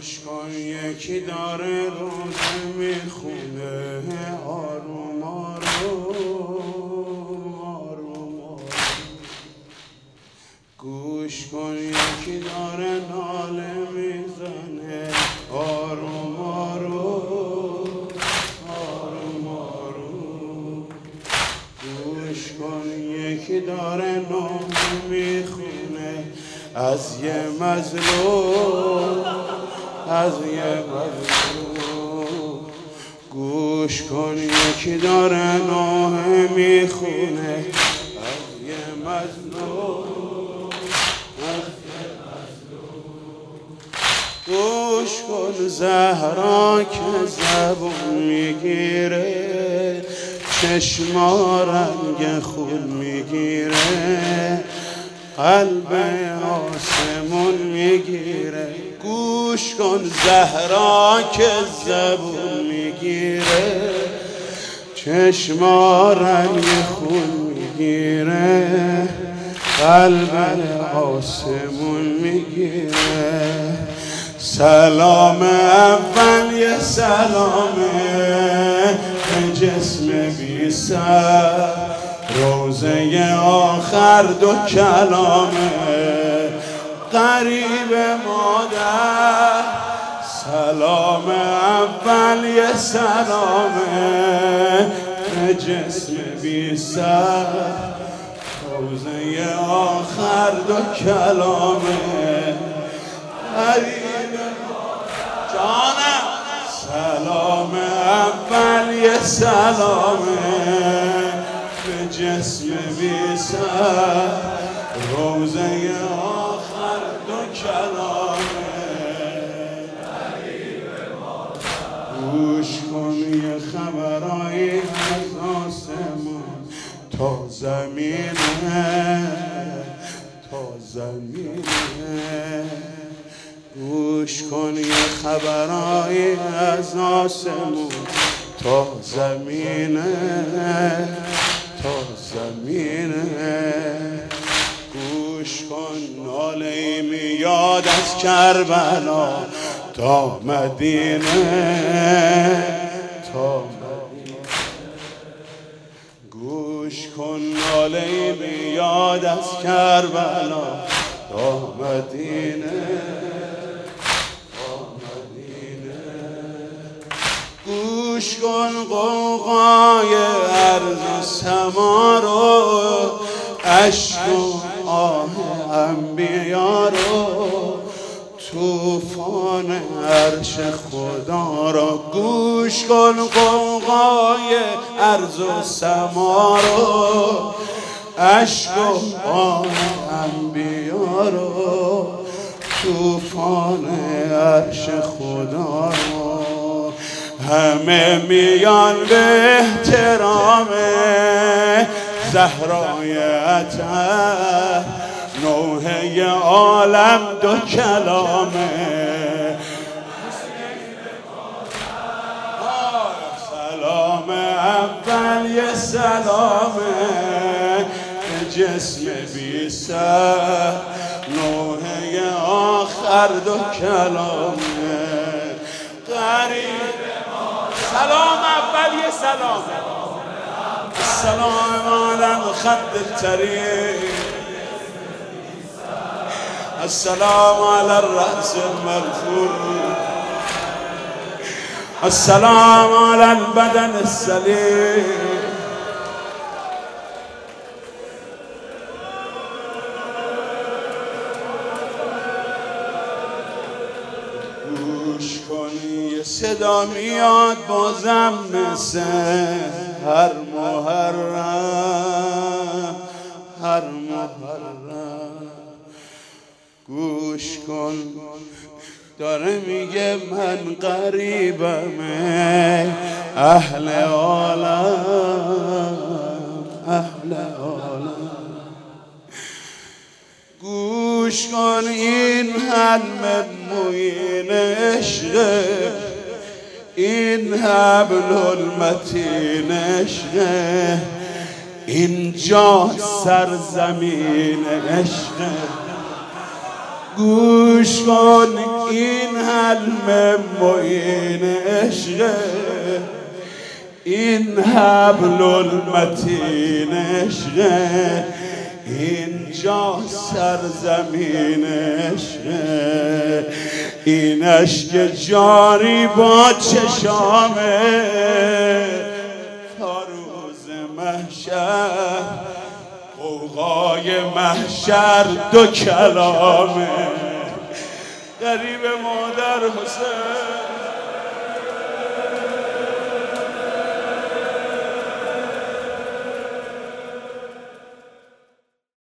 گوش کن یکی داره روزه میخونه آروم آروم آروم آروم. گوش کن یکی داره ناله میزنه آروم آروم آروم آروم. گوش کن یکی داره ناله میخونه از یه مظلوم از یه مظلوم. گوش کن یکی داره نوحه میخونه از یه مظلوم از یه مظلوم. گوش کن زهرا که زبون میگیره چشما رنگ خون میگیره قلب آسمون میگیره. گوش کن زهرا که زبون میگیره چشما رنگ خون میگیره قلب آسمون میگیره. سلام اول یه سلامه به جسم بی سر روزه آخر دو کلامه قریب مادر. سلام اول یه سلامه به جسم بی سر روزه آخر دو کلامه قریب مادر. جانم سلام اول یه سلامه به جسم بی سر روزه آخر دو کلامه قریب مادر. گوش کن یه خبرایی از آسمان تا زمینه تا زمینه. گوش کن یه خبرایی از آسمان تا زمینه تا زمینه. گوش کن ناله میاد از کربلا تا مدینه تا مدینه. گوش کن ناله میاد از کربلا تا مدینه تا مدینه. گوش کن قوقای عرض و سما رو اشک و آه انبیا رو طوفان عرش خدا رو. گوش کن قوقای عرض و سما رو اشک و آه انبیا رو طوفان عرش خدا رو. همه میان به احترام زهرای اطهر نوحه عالم دو کلامه. سلام اول یه سلامه به جسم بی سر نوحه آخر دو کلامه قریب. سلام اول یه سلامه السلام علی الخد الطریق السلام علی الرأس المرفوع السلام علی البدن السلیم. گوش کنی یه صدا میاد بازم مثل هر محرم هر محرم. گوش کن داره میگه من غریبم اهل عالم اهل عالم. گوش کن این حلم موین عشق این حبل المتین عشق اینجا سرزمین عشق. گوش گوش کن این حلم معین عشقه، این حبل المتین عشقه، اینجا سرزمین عشقه، این عشق جاری با چشامه تا روز محشر، غوغای محشر دو کلامه. غریب مادر حسین